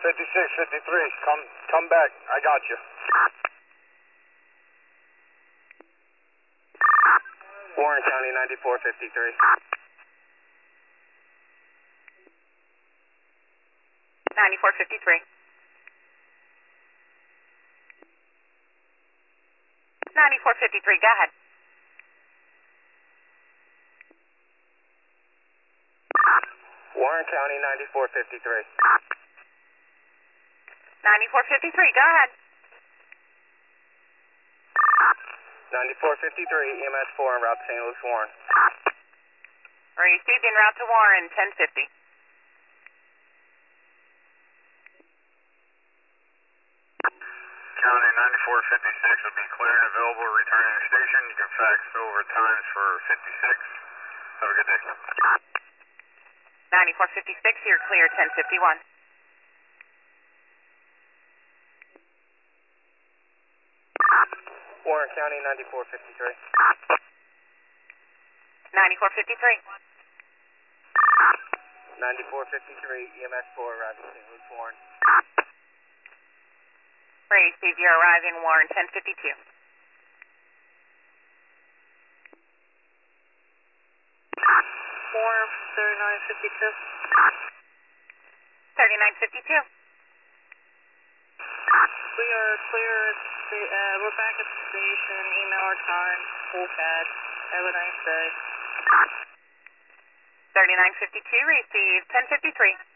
5653, come back. I got you. Warren County 9453. 9453. 9453, go ahead. Warren County 9453. 9453, go ahead. 9453, EMS 4 en route to St. Louis Warren. Received en route to Warren, 1050. County 9456 will be clear and available returning to station. You can fax over times for 56. Have a good day. 9456, you're clear, 1051. Warren County 9453. 9453. 9453, EMS 4 arriving St. Louis Warren. Received, you're arriving Warren, 1052. 3952. 3952. We are clear at we're back at the station. Email our time. Full CAD. Have a nice day. 3952, received, 1053.